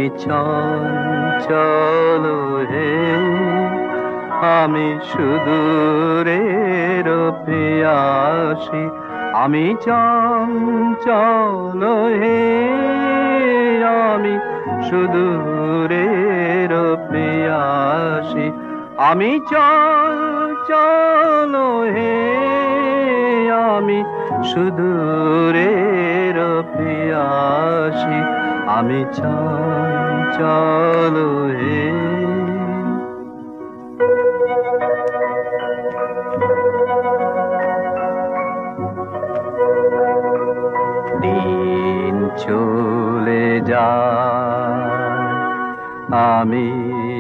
চঞ্চল হে, আমি সুদূরের প্রিয়াসী। আমি চঞ্চল হে, আমি সুদূরের প্রিয়াসী। আমি চঞ্চল হে, আমি সুদূরের প্রিয়াসী। আমি চঞ্চল হে। দিন চলে যায়, আমি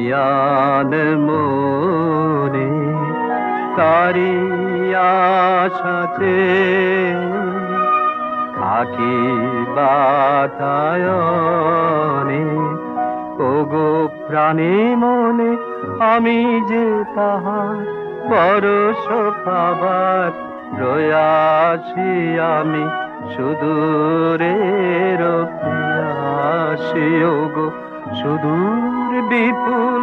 আনমনে তারি আশাতে থাকি বাতায়নে। ওগো প্রাণে মনে, আমি যে তাহার পরশ পাবার প্রয়াসী। আমি সুদূরের প্রিয়াসী। ওগো সুদূর বিপুল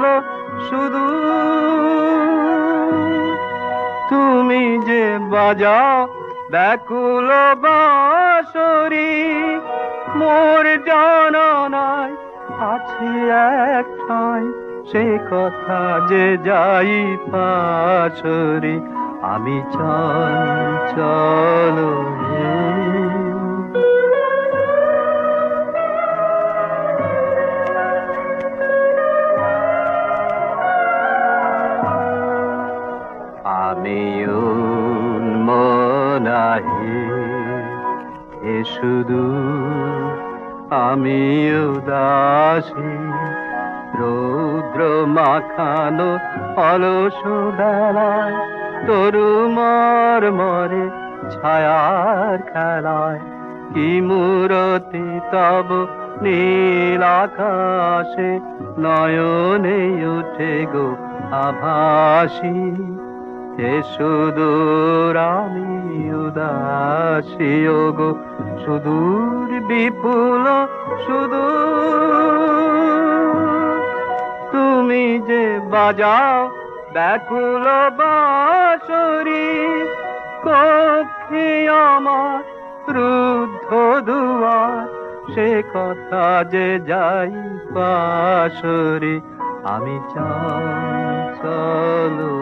সুদূর, তুমি যে বাজাও ব্যাকুল বাঁশরি। মোর জানানায় আছে এক ঠাঁই, সে কথা যে যাই পাশরি। আমি চঞ্চল হে। আমি উন্মনাহি এ শুধু, আমি উদাসী রৌদ্র মাখানো অলস বেলায়, তরু মরে ছায়ার খেলায়। কি মূরতি তব নীল আকাশে, নয়নে উঠে গো আভাসী। হে সুদূর আমি উদাসী, ওগো সুদূর বিপুল সুদূর, তুমি যে বাজাও ব্যাকুল বাঁশরি। কক্ষে আমার রুদ্ধ দুয়ার, সে কথা যে যাই পাশরি। আমি চঞ্চল